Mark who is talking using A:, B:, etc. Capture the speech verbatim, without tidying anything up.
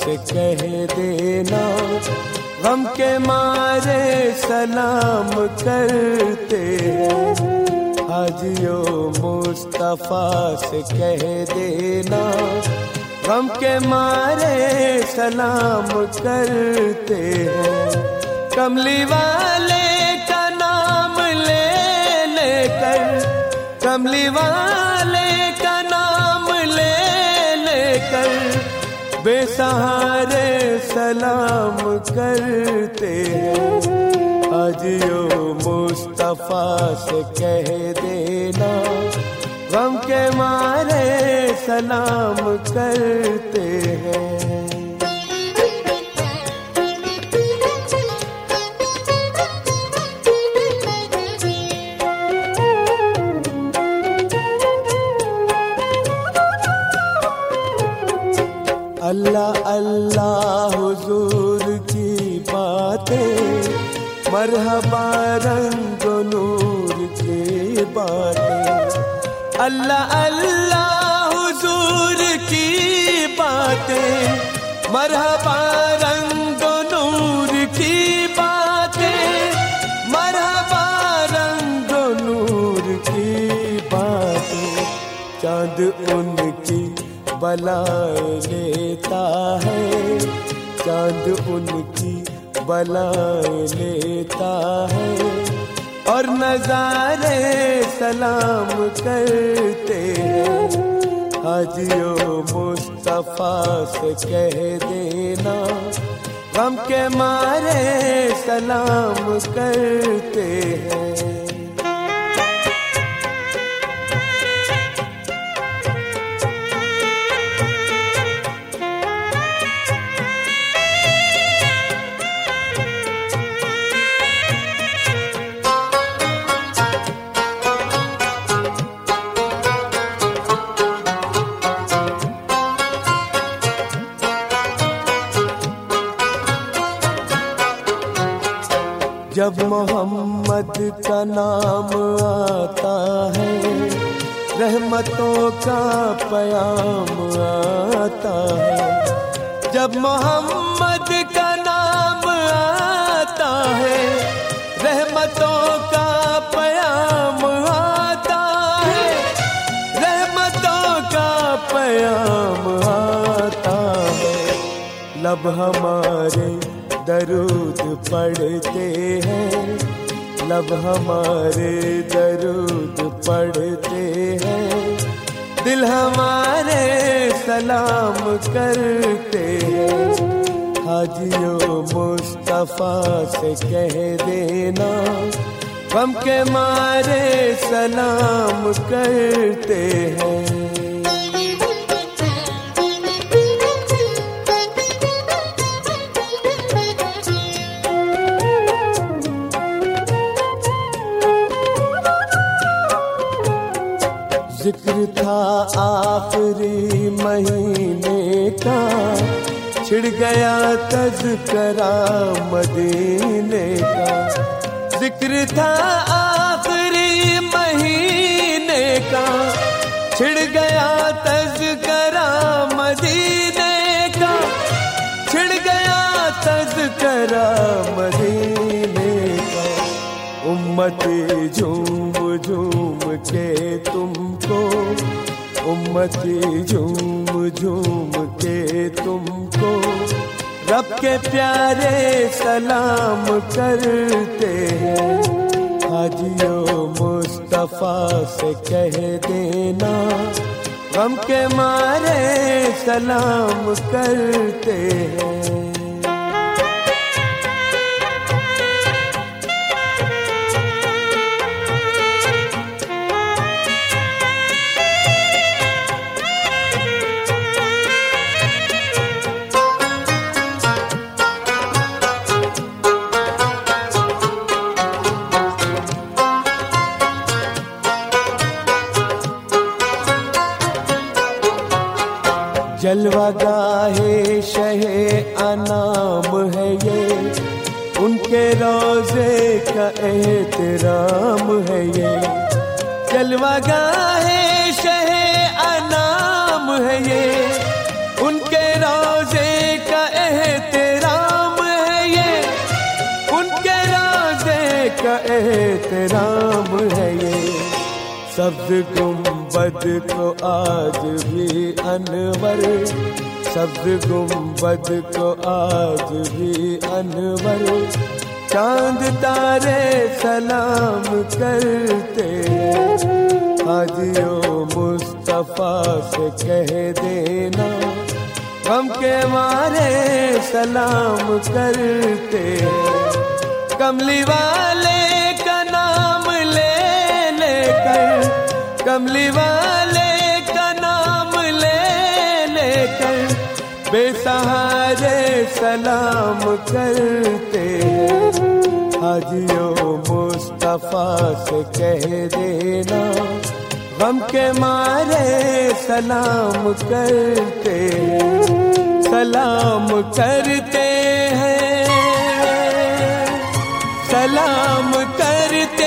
A: से कह देना, गम के मारे सलाम करते हैं। हाजियो मुस्तफा से कह देना, गम के मारे सलाम करते हैं। कमली वाले का नाम ले लेकर, कमली वाले का नाम ले लेकर बेसहारे सलाम करते हैं। हाजियो मुस्तफा से कह देना, गम के मारे सलाम करते हैं। अल्लाह अल्लाह हुजूर की बातें, मरहबा रंग नूर की बातें। अल्लाह अल्लाह हुजूर की बातें, मरहबा रंग नूर की बातें, मरहबा रंग नूर की बातें। चाँद उनकी बलाएं लेता है, चाँद उनकी बलाएं लेता है, और नजारे सलाम करते हैं। हाजियो मुस्तफा से कह देना, गम के मारे सलाम करते हैं। जब मोहम्मद का नाम आता है, रहमतों का पयाम आता है। जब मोहम्मद का नाम आता है, रहमतों का पयाम आता है, रहमतों का पयाम आता है। लब हमारे दरूद पढ़ते हैं, लब हमारे दरूद पढ़ते हैं, दिल हमारे सलाम करते हैं। हाजियो मुस्तफा से कह देना, गम के मारे सलाम करते हैं। जिक्र था आखिरी महीने का, छिड़ गया तज़किरा मदीने का। जिक्र था आखिरी महीने का, छिड़ गया तज़किरा मदीने का, छिड़ गया तज़किरा मदीने का। उम्मती झूम झूम के तुमको, उम्मती झूम झूम के तुमको, रब के प्यारे सलाम करते हैं। हाजियो मुस्तफा से कह देना, गम के मारे सलाम करते हैं। जलवा गाहे शहे अनाम है ये, उनके रोजे का एहतराम है ये। जलवा गाहे शहे अनाम है ये, उनके रोजे का का एहतराम है ये। सब्ज गुंबद को आज भी अनवर, सब्ज गुंबद को आज भी अनवर, चांद तारे सलाम करते। हाजियो मुस्तफा से कह देना, गम के मारे सलाम करते। कमली वाले का नाम ले लेकर, कमली वाले का नाम ले लेकर, बेसहारे सलाम करते। हाजियो मुस्तफा से कह देना, गम के मारे सलाम करते। सलाम करते हैं, सलाम करते